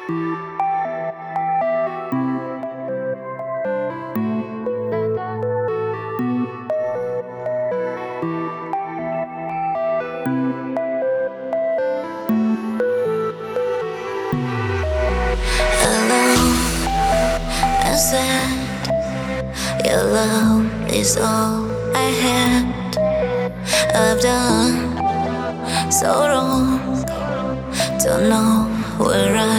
Alone and sad, your love is all I had. I've done so wrong, don't know where